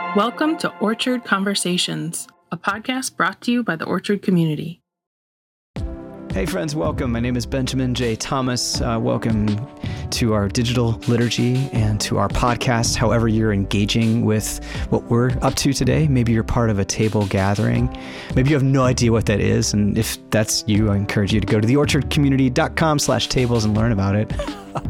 Welcome to Orchard Conversations, a podcast brought to you by the Orchard community. Hey friends, welcome. My name is Benjamin J. Thomas. Welcome to our digital liturgy and to our podcast. However you're engaging with what we're up to today, maybe you're part of a table gathering. Maybe you have no idea what that is. And if that's you, I encourage you to go to theorchardcommunity.com/tables and learn about it.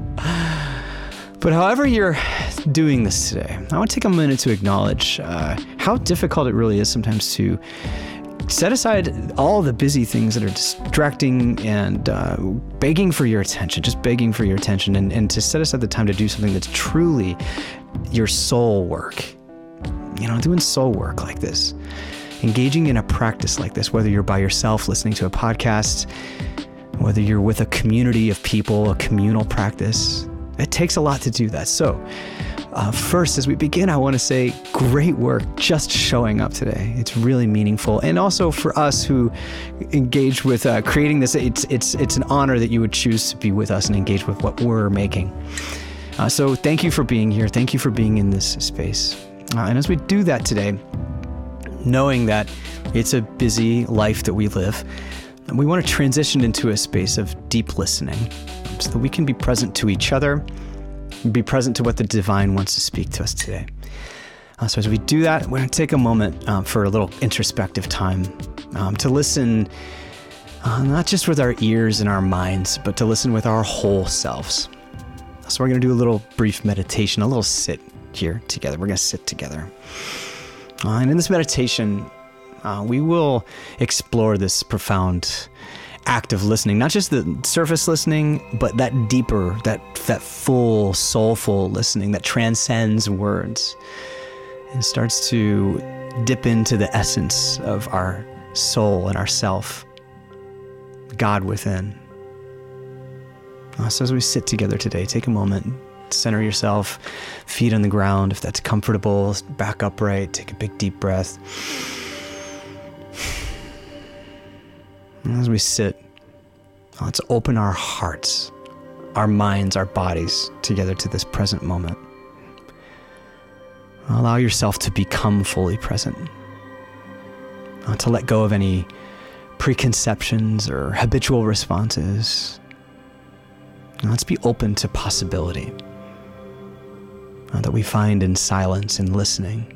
But however you're doing this today, I want to take a minute to acknowledge how difficult it really is sometimes to set aside all the busy things that are distracting and begging for your attention, just begging for your attention, and to set aside the time to do something that's truly your soul work. You know, doing soul work like this, engaging in a practice like this, whether you're by yourself listening to a podcast, whether you're with a community of people, a communal practice. It takes a lot to do that. So first, as we begin, I want to say great work just showing up today. It's really meaningful. And also for us who engage with creating this, it's an honor that you would choose to be with us and engage with what we're making. So thank you for being here. Thank you for being in this space. And as we do that today, knowing that it's a busy life that we live, we want to transition into a space of deep listening so that we can be present to each other, be present to what the divine wants to speak to us today. So as we do that, we're going to take a moment for a little introspective time to listen, not just with our ears and our minds, but to listen with our whole selves. So we're going to do a little brief meditation, a little sit here together. We're going to sit together. And in this meditation, we will explore this profound act of listening, not just the surface listening, but that deeper, that full, soulful listening that transcends words and starts to dip into the essence of our soul and our self, God within. So as we sit together today, take a moment, center yourself, feet on the ground, if that's comfortable, back upright, take a big deep breath. As we sit, let's open our hearts, our minds, our bodies together to this present moment. Allow yourself to become fully present, to let go of any preconceptions or habitual responses. Let's be open to possibility that we find in silence and listening.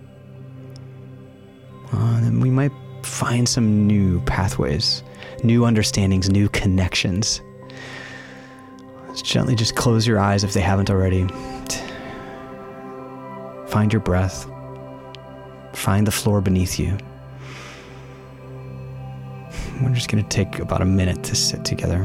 Then we might find some new pathways, new understandings, new connections. Let's gently just close your eyes if they haven't already. Find your breath. Find the floor beneath you. We're just going to take about a minute to sit together.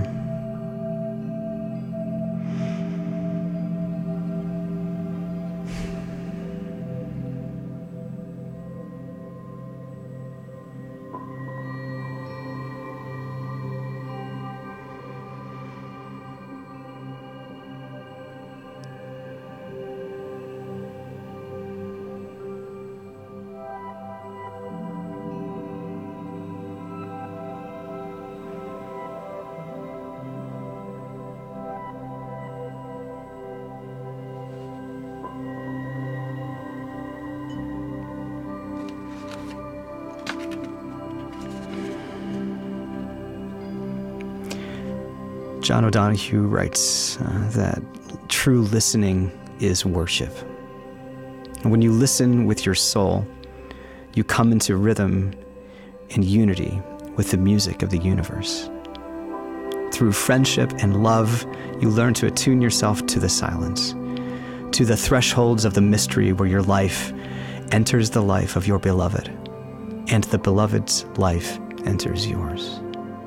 John O'Donohue writes that true listening is worship. And when you listen with your soul, you come into rhythm and unity with the music of the universe. Through friendship and love, you learn to attune yourself to the silence, to the thresholds of the mystery where your life enters the life of your beloved, and the beloved's life enters yours.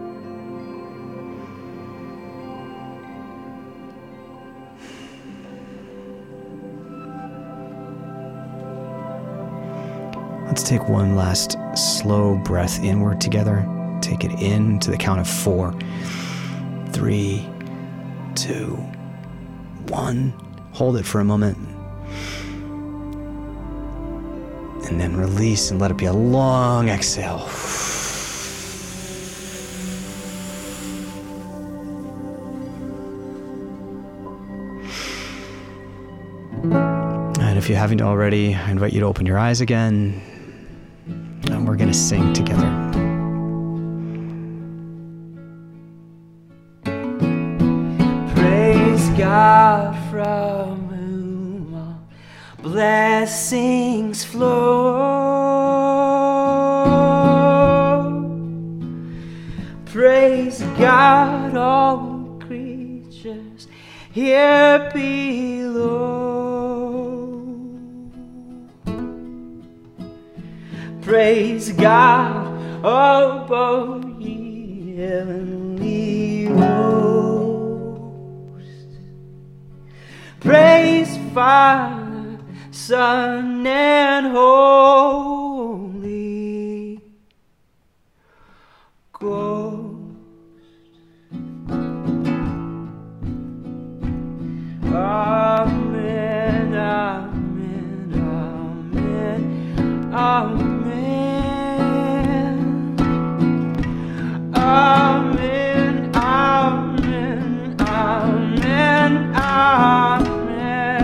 Let's take one last slow breath inward together. Take it in to the count of 4. 3, 2, 1. Hold it for a moment. And then release and let it be a long exhale. if you haven't already, I invite you to open your eyes again, and we're going to sing together. Praise God from whom all blessings flow. Praise God, all creatures here below. Praise God, above ye heavenly hosts. Praise Father, Son, and Holy Ghost. Amen, amen, amen, amen. Amen, amen, amen, amen.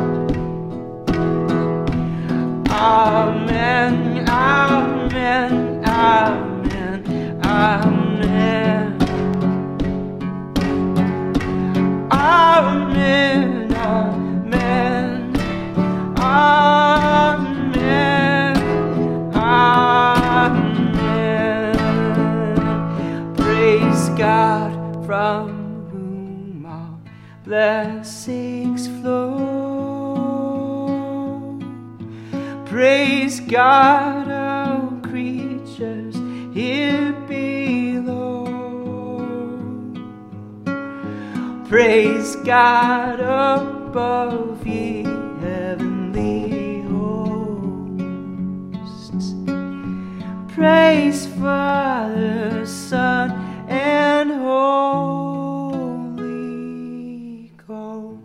Amen, amen, amen, amen. Amen, amen, amen, amen. Praise God from whom all blessings flow. Praise God, all creatures here below. Praise God above ye heavenly hosts. Praise Father, Son, and Holy Ghost.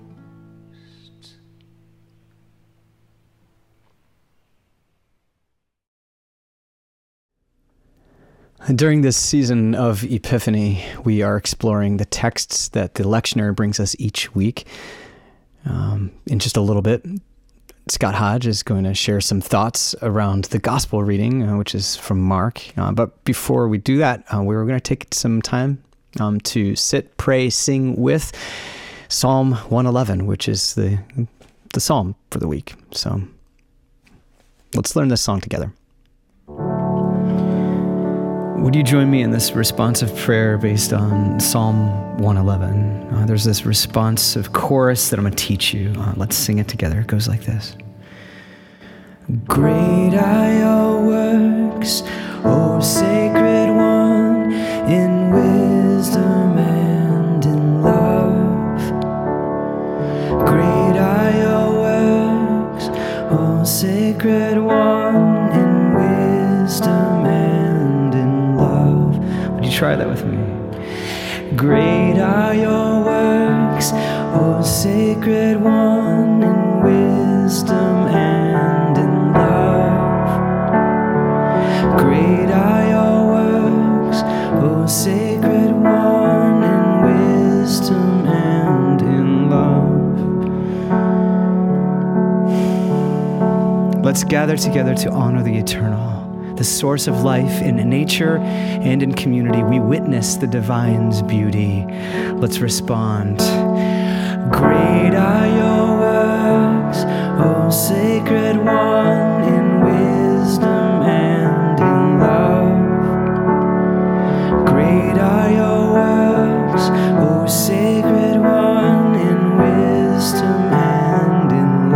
During this season of Epiphany, we are exploring the texts that the lectionary brings us each week. In just a little bit, Scott Hodge is going to share some thoughts around the gospel reading, which is from Mark. But before we do that, we're going to take some time to sit, pray, sing with Psalm 111, which is the psalm for the week. So let's learn this song together. Would you join me in this responsive prayer based on Psalm 111? There's this responsive chorus that I'm going to teach you. Let's sing it together. It goes like this. Great are your works, O sacred one, in wisdom and in love. Great are your works, O sacred one, in wisdom and in love. Would you try that with me? Great are your works, O sacred one, in wisdom and in love. Great are your works, O sacred one, in wisdom and in love. Let's gather together to honor the eternal, the source of life in nature and in community. We witness the divine's beauty. Let's respond. Great are your works, O sacred one, in wisdom and in love. Great are your works, O sacred one, in wisdom and in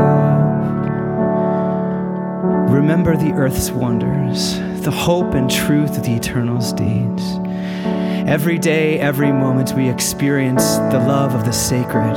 love. Remember the earth's wonders, the hope and truth of the eternal's deeds. Every day, every moment, we experience the love of the sacred.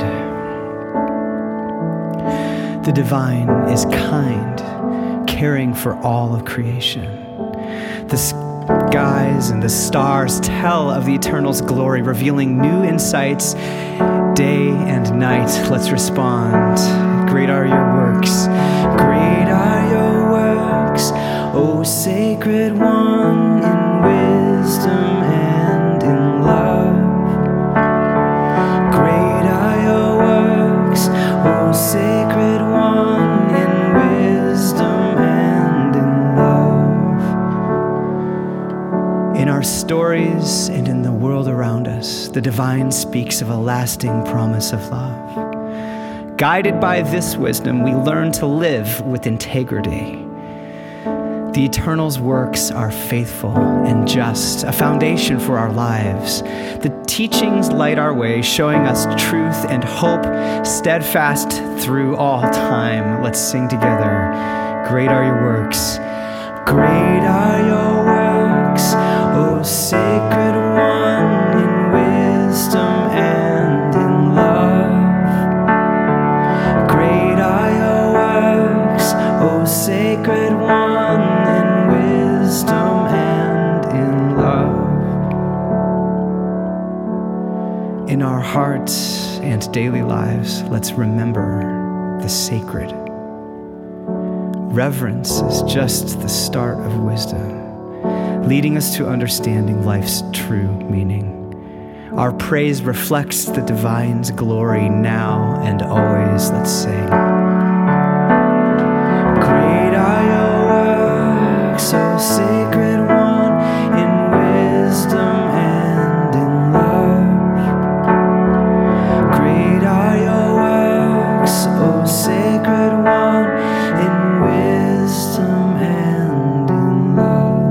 The divine is kind, caring for all of creation. The skies and the stars tell of the eternal's glory, revealing new insights day and night. Let's respond. Great are your works. Great are your works, O sacred one, in wisdom and in love. Great are your works, O sacred one, in the divine speaks of a lasting promise of love. Guided by this wisdom, we learn to live with integrity. The Eternal's works are faithful and just, a foundation for our lives. The teachings light our way, showing us truth and hope, steadfast through all time. Let's sing together. Great are your works. Great are your works, O Sacred One, in wisdom and in love. Great are your works, O Sacred One, wisdom and in love. In our hearts and daily lives, let's remember the sacred. Reverence is just the start of wisdom, leading us to understanding life's true meaning. Our praise reflects the divine's glory now and always. Let's sing. Great are your works, O Sacred One, in wisdom and in love. Great are your works, O Sacred One, in wisdom and in love.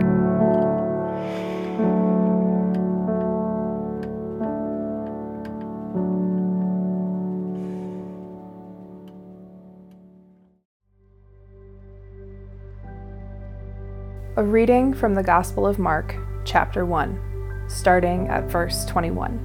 A reading from the Gospel of Mark, chapter 1, starting at verse 21.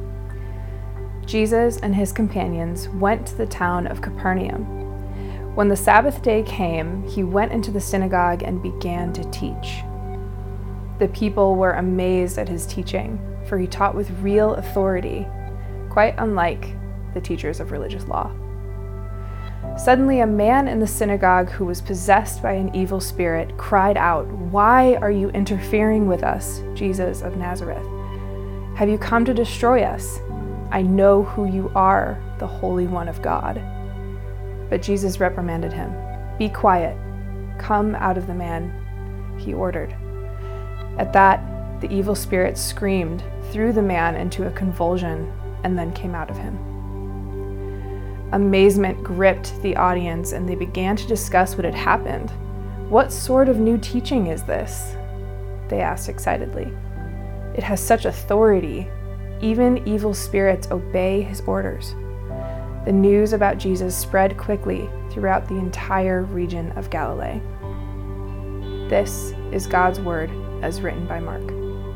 Jesus and his companions went to the town of Capernaum. When the Sabbath day came, he went into the synagogue and began to teach. The people were amazed at his teaching, for he taught with real authority, quite unlike the teachers of religious law. Suddenly, a man in the synagogue who was possessed by an evil spirit cried out, "Why are you interfering with us, Jesus of Nazareth? Have you come to destroy us? I know who you are, the Holy One of God." But Jesus reprimanded him. "Be quiet. Come out of the man," he ordered. At that, the evil spirit screamed, threw the man into a convulsion, and then came out of him. Amazement gripped the audience, and they began to discuss what had happened. "What sort of new teaching is this?" they asked excitedly. "It has such authority. Even evil spirits obey his orders." The news about Jesus spread quickly throughout the entire region of Galilee. This is God's word as written by Mark.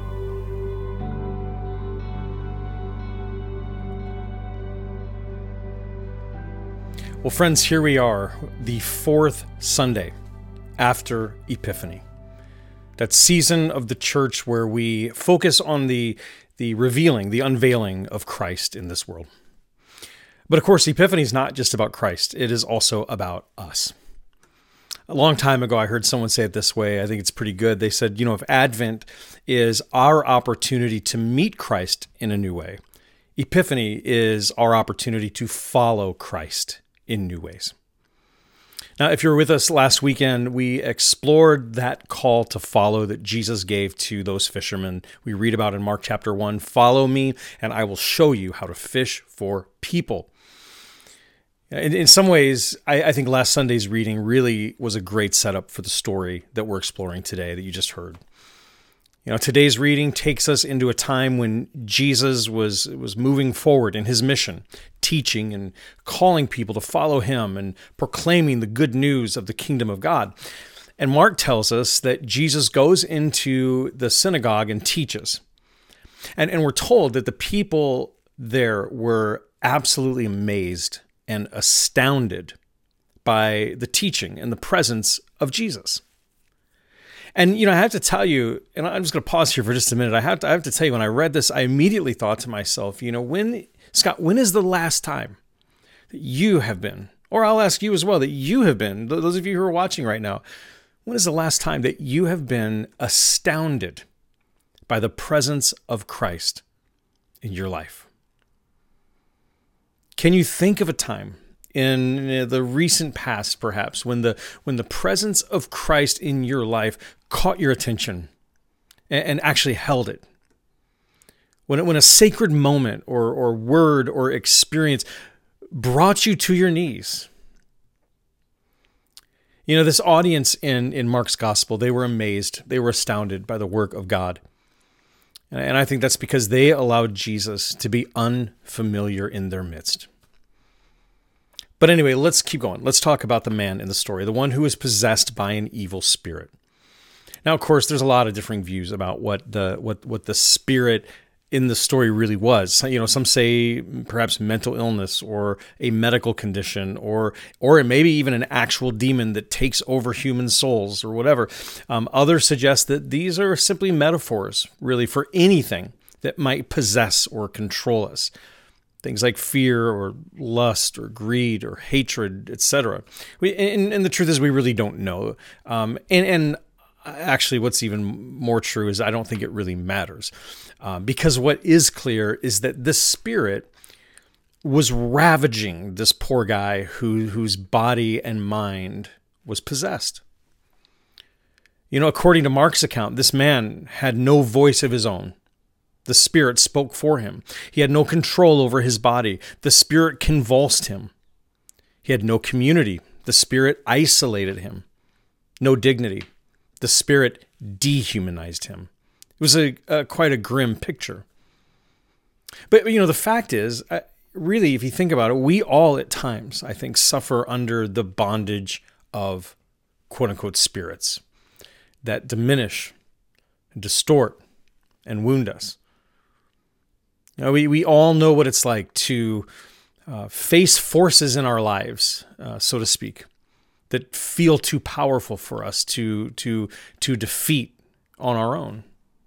Well, friends, here we are, the fourth Sunday after Epiphany. That season of the church where we focus on the revealing, the unveiling of Christ in this world. But of course, Epiphany is not just about Christ. It is also about us. A long time ago, I heard someone say it this way. I think it's pretty good. They said, if Advent is our opportunity to meet Christ in a new way, Epiphany is our opportunity to follow Christ in new ways. Now, if you were with us last weekend, we explored that call to follow that Jesus gave to those fishermen. We read about in Mark chapter 1, "Follow me, and I will show you how to fish for people." In some ways, I think last Sunday's reading really was a great setup for the story that we're exploring today that you just heard. Today's reading takes us into a time when Jesus was moving forward in his mission, teaching and calling people to follow him and proclaiming the good news of the kingdom of God. And Mark tells us that Jesus goes into the synagogue and teaches. And we're told that the people there were absolutely amazed and astounded by the teaching and the presence of Jesus. And, I have to tell you, and I'm just going to pause here for just a minute. I have to tell you, when I read this, I immediately thought to myself, Scott, when is the last time that you have been, or I'll ask you as well, that you have been, those of you who are watching right now, when is the last time that you have been astounded by the presence of Christ in your life? Can you think of a time in the recent past, perhaps, when the presence of Christ in your life caught your attention and actually held it? When a sacred moment or word or experience brought you to your knees. You know, this audience in Mark's gospel, they were amazed. They were astounded by the work of God. And I think that's because they allowed Jesus to be unfamiliar in their midst. But anyway, let's keep going. Let's talk about the man in the story, the one who was possessed by an evil spirit. Now, of course, there's a lot of differing views about what the spirit in the story really was. You know, some say perhaps mental illness or a medical condition or maybe even an actual demon that takes over human souls or whatever. Others suggest that these are simply metaphors, really, for anything that might possess or control us. Things like fear or lust or greed or hatred, etc. And the truth is we really don't know. And actually, what's even more true is I don't think it really matters. Because what is clear is that this spirit was ravaging this poor guy whose body and mind was possessed. You know, according to Mark's account, this man had no voice of his own. The spirit spoke for him. He had no control over his body. The spirit convulsed him. He had no community. The spirit isolated him. No dignity. The spirit dehumanized him. It was quite a grim picture. But, you know, the fact is, really, if you think about it, we all at times, I think, suffer under the bondage of quote-unquote spirits that diminish, and distort, and wound us. You know, we all know what it's like to face forces in our lives, so to speak, that feel too powerful for us to defeat on our own.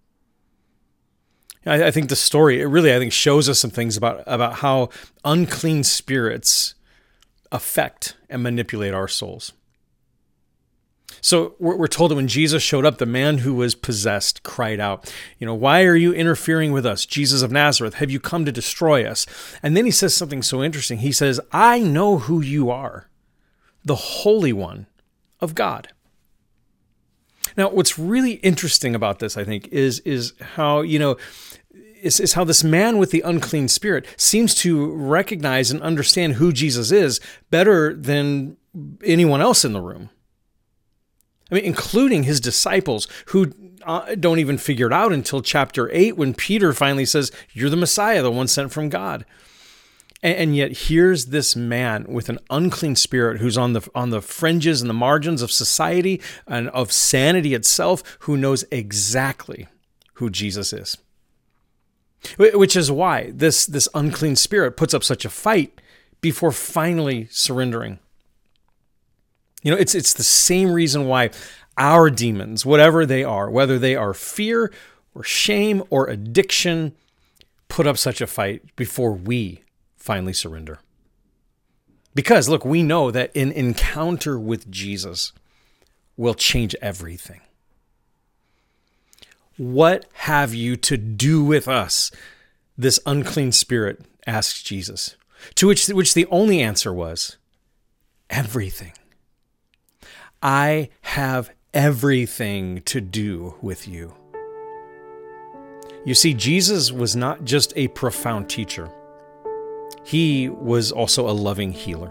I think the story, it really, I think, shows us some things about how unclean spirits affect and manipulate our souls. So we're told that when Jesus showed up, the man who was possessed cried out, you know, "Why are you interfering with us, Jesus of Nazareth? Have you come to destroy us?" And then he says something so interesting. He says, "I know who you are, the Holy One of God." Now, what's really interesting about this, I think, is how, you know, is how this man with the unclean spirit seems to recognize and understand who Jesus is better than anyone else in the room. I mean, including his disciples who don't even figure it out until chapter 8 when Peter finally says, "You're the Messiah, the one sent from God." And yet here's this man with an unclean spirit who's on the fringes and the margins of society and of sanity itself, who knows exactly who Jesus is. Which is why this unclean spirit puts up such a fight before finally surrendering. You know, it's the same reason why our demons, whatever they are, whether they are fear or shame or addiction, put up such a fight before we finally surrender. Because, look, we know that an encounter with Jesus will change everything. "What have you to do with us?" this unclean spirit asks Jesus. To which the only answer was, "Everything. I have everything to do with you." You see, Jesus was not just a profound teacher. He was also a loving healer.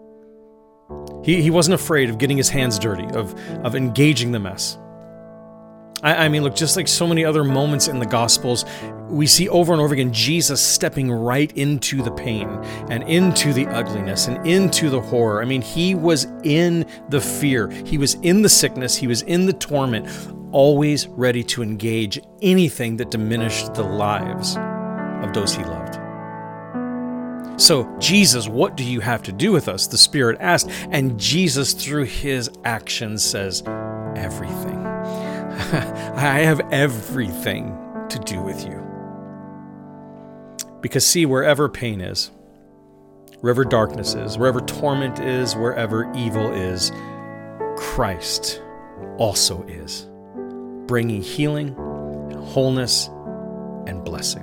He wasn't afraid of getting his hands dirty, of engaging the mess. I mean, look, just like so many other moments in the Gospels, we see over and over again Jesus stepping right into the pain and into the ugliness and into the horror. I mean, he was in the fear. He was in the sickness. He was in the torment, always ready to engage anything that diminished the lives of those he loved. "So, Jesus, what do you have to do with us?" the Spirit asked. And Jesus, through his actions, says, "Everything. I have everything to do with you." Because see, wherever pain is, wherever darkness is, wherever torment is, wherever evil is, Christ also is, bringing healing, wholeness, and blessing.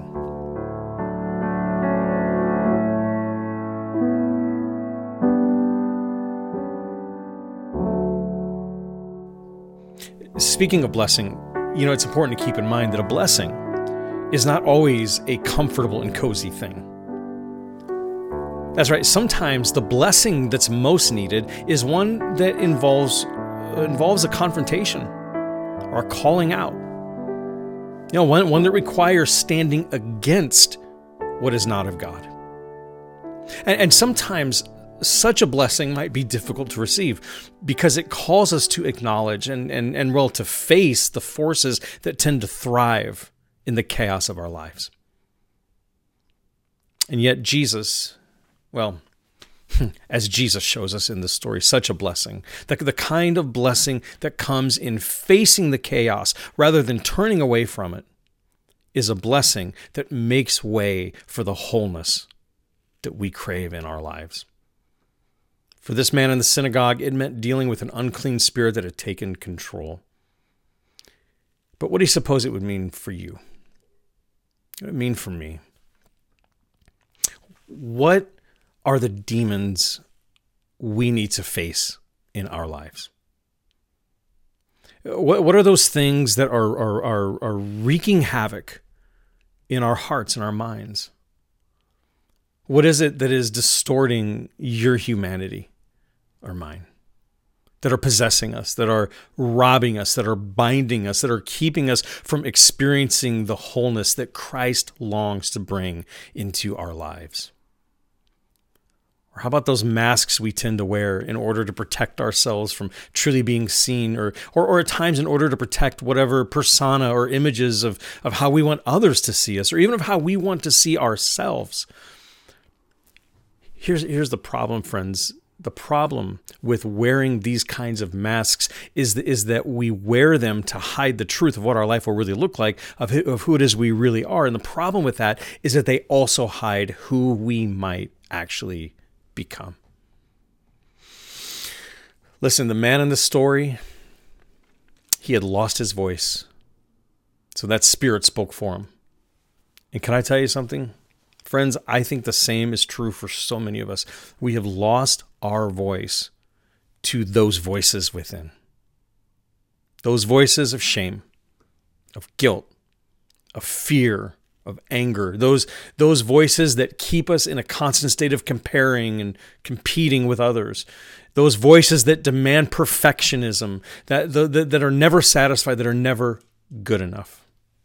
Speaking of blessing, you know, it's important to keep in mind that a blessing is not always a comfortable and cozy thing. That's right, sometimes the blessing that's most needed is one that involves a confrontation or a calling out. One that requires standing against what is not of God. And sometimes such a blessing might be difficult to receive because it calls us to acknowledge and to face the forces that tend to thrive in the chaos of our lives. And yet Jesus, as Jesus shows us in this story, such a blessing, the kind of blessing that comes in facing the chaos rather than turning away from it, is a blessing that makes way for the wholeness that we crave in our lives. For this man in the synagogue, it meant dealing with an unclean spirit that had taken control. But what do you suppose it would mean for you? What would it mean for me? What are the demons we need to face in our lives? What are those things that are wreaking havoc in our hearts and our minds? What is it that is distorting your humanity or mine? That are possessing us, that are robbing us, that are binding us, that are keeping us from experiencing the wholeness that Christ longs to bring into our lives? Or how about those masks we tend to wear in order to protect ourselves from truly being seen, or at times in order to protect whatever persona or images of how we want others to see us, or even of how we want to see ourselves? Here's the problem, friends. The problem with wearing these kinds of masks is that we wear them to hide the truth of what our life will really look like, of who it is we really are. And the problem with that is that they also hide who we might actually become. Listen, the man in the story, he had lost his voice. So that spirit spoke for him. And can I tell you something? Friends, I think the same is true for so many of us. We have lost our voice to those voices within. Those voices of shame, of guilt, of fear, of anger. Those voices that keep us in a constant state of comparing and competing with others. Those voices that demand perfectionism, that are never satisfied, that are never good enough.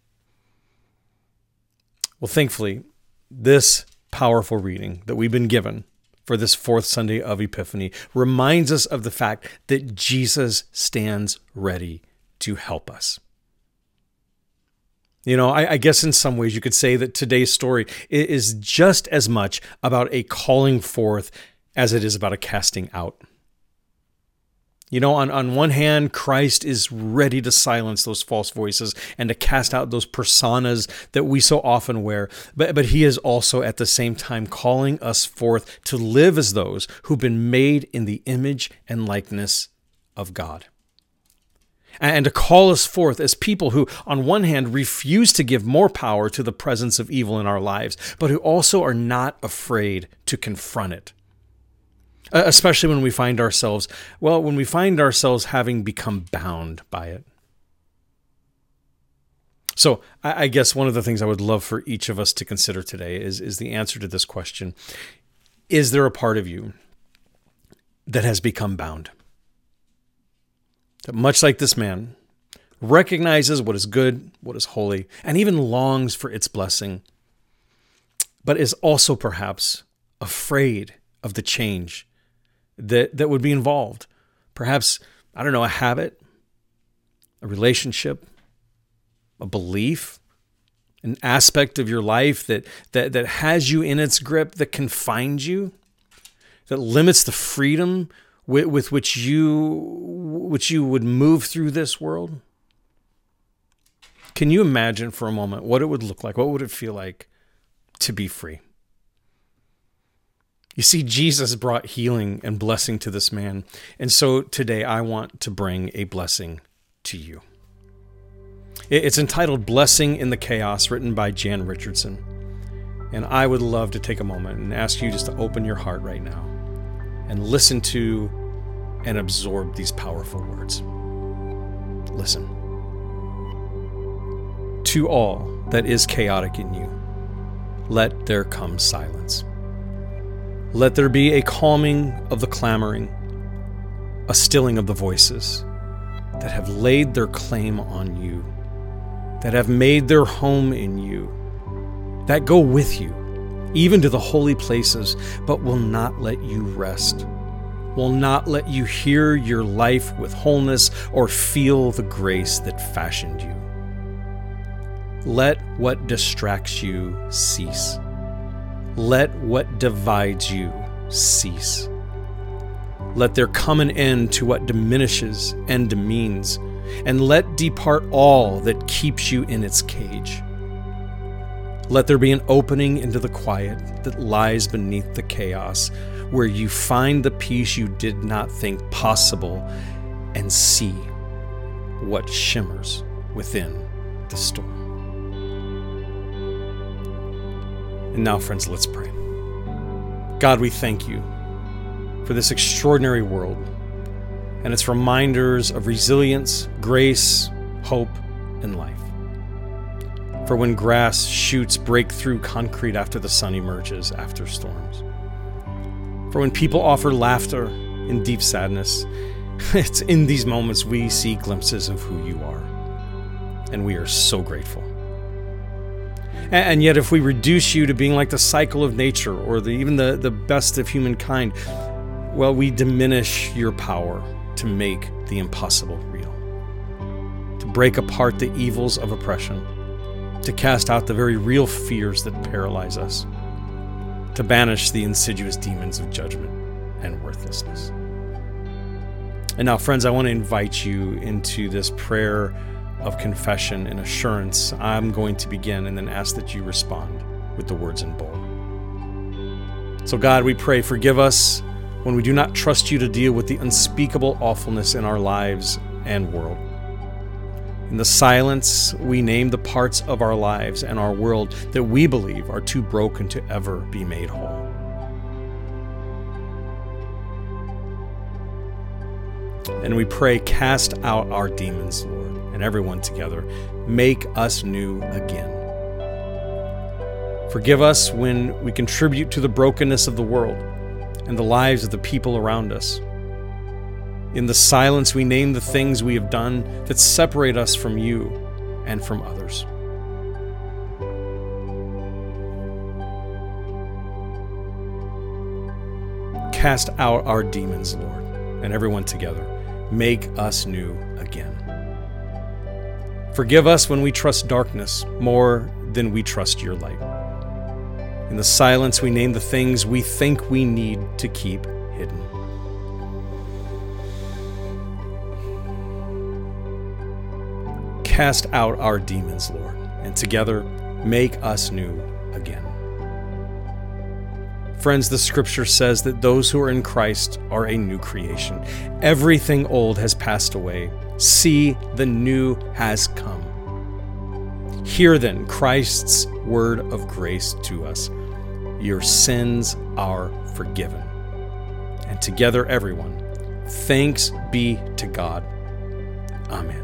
Well, thankfully, this powerful reading that we've been given for this fourth Sunday of Epiphany reminds us of the fact that Jesus stands ready to help us. I guess in some ways you could say that today's story is just as much about a calling forth as it is about a casting out. On one hand, Christ is ready to silence those false voices and to cast out those personas that we so often wear. But he is also at the same time calling us forth to live as those who've been made in the image and likeness of God. And to call us forth as people who, on one hand, refuse to give more power to the presence of evil in our lives, but who also are not afraid to confront it. Especially when we find ourselves having become bound by it. So I guess one of the things I would love for each of us to consider today is the answer to this question. Is there a part of you that has become bound? That much like this man, recognizes what is good, what is holy, and even longs for its blessing, but is also perhaps afraid of the change that would be involved. Perhaps, a habit, a relationship, a belief, an aspect of your life that has you in its grip, that confines you, that limits the freedom with which you would move through this world. Can you imagine for a moment what it would look like? What would it feel like to be free? You see, Jesus brought healing and blessing to this man. And so today I want to bring a blessing to you. It's entitled Blessing in the Chaos, written by Jan Richardson. And I would love to take a moment and ask you just to open your heart right now and listen to and absorb these powerful words. Listen. To all that is chaotic in you, let there come silence. Let there be a calming of the clamoring, a stilling of the voices that have laid their claim on you, that have made their home in you, that go with you, even to the holy places, but will not let you rest, will not let you hear your life with wholeness or feel the grace that fashioned you. Let what distracts you cease. Let what divides you cease. Let there come an end to what diminishes and demeans, and let depart all that keeps you in its cage. Let there be an opening into the quiet that lies beneath the chaos, where you find the peace you did not think possible and see what shimmers within the storm. And now, friends, let's pray. God, we thank you for this extraordinary world and its reminders of resilience, grace, hope, and life. For when grass shoots break through concrete after the sun emerges after storms. For when people offer laughter in deep sadness, it's in these moments we see glimpses of who you are. And we are so grateful. And yet if we reduce you to being like the cycle of nature or even the best of humankind, well, we diminish your power to make the impossible real, to break apart the evils of oppression, to cast out the very real fears that paralyze us, to banish the insidious demons of judgment and worthlessness. And now, friends, I want to invite you into this prayer of confession and assurance. I'm going to begin and then ask that you respond with the words in bold. So God, we pray, forgive us when we do not trust you to deal with the unspeakable awfulness in our lives and world. In the silence, we name the parts of our lives and our world that we believe are too broken to ever be made whole. And we pray, cast out our demons, Lord, and everyone together, make us new again. Forgive us when we contribute to the brokenness of the world and the lives of the people around us. In the silence, we name the things we have done that separate us from you and from others. Cast out our demons, Lord, and everyone together, make us new again. Forgive us when we trust darkness more than we trust your light. In the silence, we name the things we think we need to keep hidden. Cast out our demons, Lord, and together make us new again. Friends, the scripture says that those who are in Christ are a new creation. Everything old has passed away. See, the new has come. Hear then Christ's word of grace to us. Your sins are forgiven. And together, everyone, thanks be to God. Amen.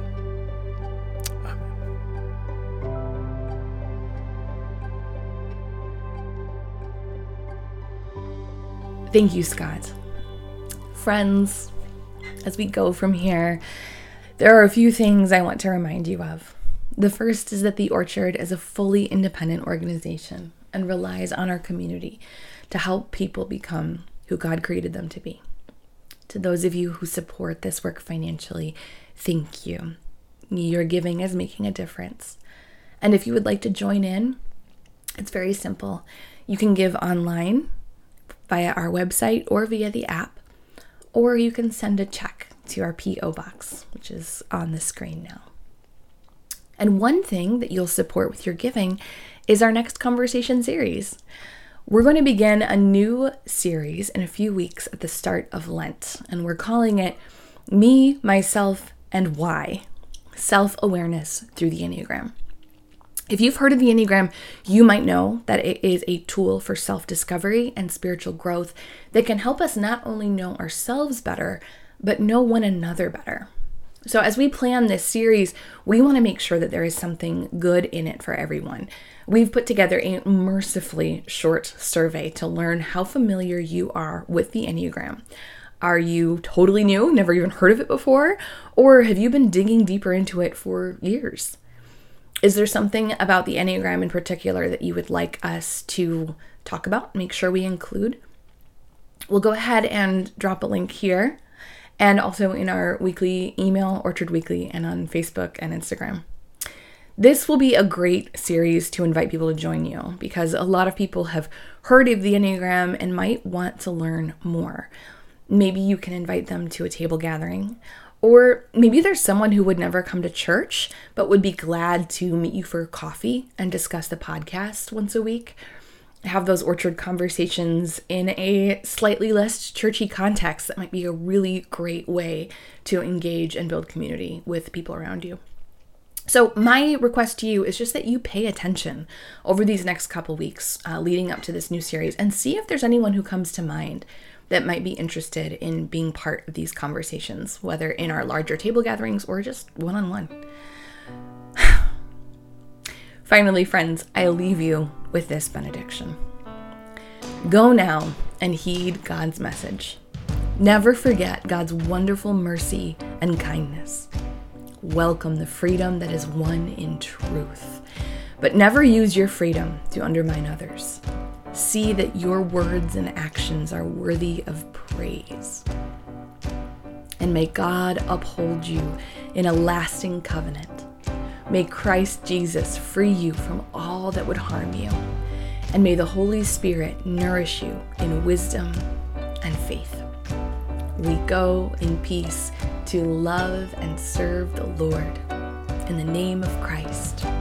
Thank you, Scott. Friends, as we go from here, there are a few things I want to remind you of. The first is that the Orchard is a fully independent organization and relies on our community to help people become who God created them to be. To those of you who support this work financially, thank you. Your giving is making a difference. And if you would like to join in, it's very simple. You can give online via our website or via the app, or you can send a check to our P.O. box, which is on the screen now. And one thing that you'll support with your giving is our next conversation series. We're going to begin a new series in a few weeks at the start of Lent, and we're calling it Me, Myself, and Why, Self-Awareness Through the Enneagram. If you've heard of the Enneagram, you might know that it is a tool for self-discovery and spiritual growth that can help us not only know ourselves better, but know one another better. So as we plan this series, we want to make sure that there is something good in it for everyone. We've put together a mercifully short survey to learn how familiar you are with the Enneagram. Are you totally new, never even heard of it before? Or have you been digging deeper into it for years? Is there something about the Enneagram in particular that you would like us to talk about, make sure we include? We'll go ahead and drop a link here and also in our weekly email, Orchard Weekly, and on Facebook and Instagram. This will be a great series to invite people to join you because a lot of people have heard of the Enneagram and might want to learn more. Maybe you can invite them to a table gathering, or maybe there's someone who would never come to church but would be glad to meet you for coffee and discuss the podcast once a week. Have those orchard conversations in a slightly less churchy context. That might be a really great way to engage and build community with people around you. So my request to you is just that you pay attention over these next couple weeks leading up to this new series and see if there's anyone who comes to mind that might be interested in being part of these conversations, whether in our larger table gatherings or just one-on-one. Finally, friends, I leave you with this benediction. Go now and heed God's message. Never forget God's wonderful mercy and kindness. Welcome the freedom that is won in truth, but never use your freedom to undermine others. See that your words and actions are worthy of praise. And may God uphold you in a lasting covenant. May Christ Jesus free you from all that would harm you. And may the Holy Spirit nourish you in wisdom and faith. We go in peace to love and serve the Lord. In the name of Christ.